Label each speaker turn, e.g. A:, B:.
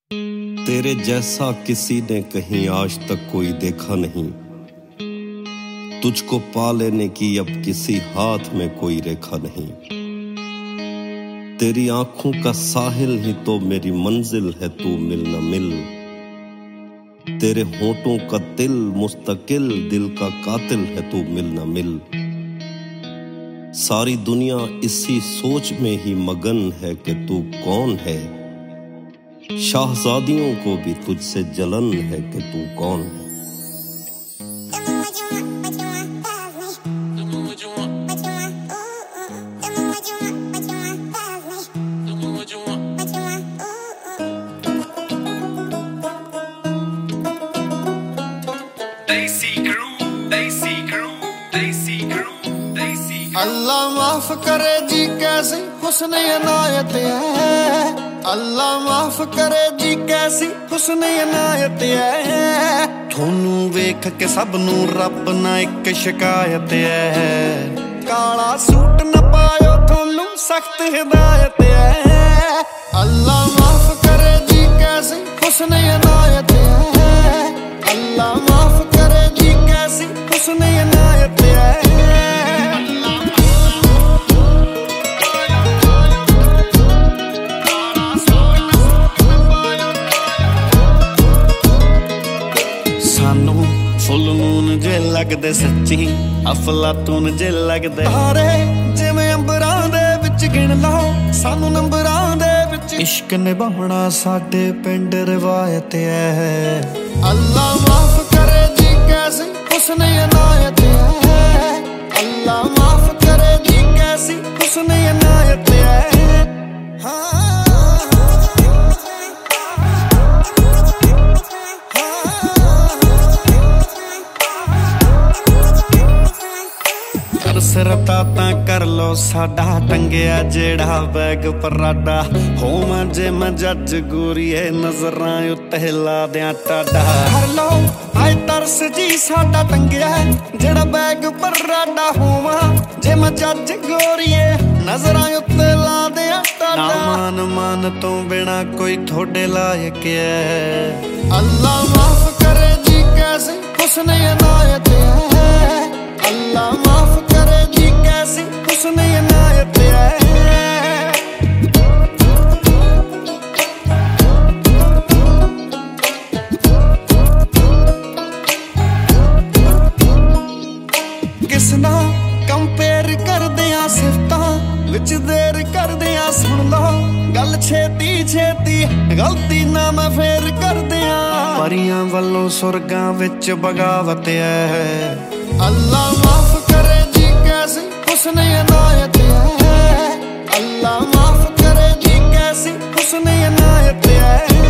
A: तेरे जैसा किसी ने कहीं आज तक कोई देखा नहीं। तुझको पा लेने की अब किसी हाथ में कोई रेखा नहीं। तेरी आंखों का साहिल ही तो मेरी मंजिल है, तू मिल न मिल। तेरे होठों का तिल मुस्तकिल दिल का कातिल है, तू मिल न मिल। सारी दुनिया इसी सोच में ही मगन है कि तू कौन है। शाहजादियों को भी तुझसे जलन है कि तू कौन है।
B: अल्लाह माफ करे जी कैसी हुस्न इनायत है। अल्लाह माफ करे जी कैसी हुस्न इनायत है। थोनू वेख के सब नू रब ना एक शिकायत है। काला सूट न पायो थोनू सख्त हिदायत है। अल्लाह माफ करे जी कैसी हुस्न इनायत है। अल्लाह माफ करे जी कैसी हुस्न इनायत है। फुल मून जे लगदे सच्ची अफलातून जे लगदे तारे जिवें अंबरां दे विच गिण लो सानू नंबरां दे विच। इश्क निभाउणा साडे पिंड रिवायत है। अल्लाह माफ करे जी कैसी हुस्न इनायत है। अल्लाह माफ करे जी कैसी हुस्न इनायत है। हाँ सरता तां कर लो साडा टंगिया जेड़ा बैग पराडा। होवां जे मैं जज गोरीए नजरां उत्ते ला दियां टाडा। कर लो आए तरस जी साडा टंगिया जेड़ा बैग पराडा। होवां जे मैं जज गोरीए नजरां उत्ते ला दियां टाडा। मान मान तो बिना कोई थोड़े लायक है। अल्लाह माफ करे जी कैसी हुस्न इनायत है। अल्लाह माफ करे जी कैसी हुस्न इनायत है। किसना कंपेयर करदे आ सिफतां विच देर करदे आ। सुन लो गल छेती छेती गलती ना मैं फेर करदे आ। परियां वल्लों सुरगां विच बगावत है। अल्लाह माफ करे जी कैसी हुस्न इनायत है। अल्लाह माफ करे जी कैसी हुस्न इनायत है।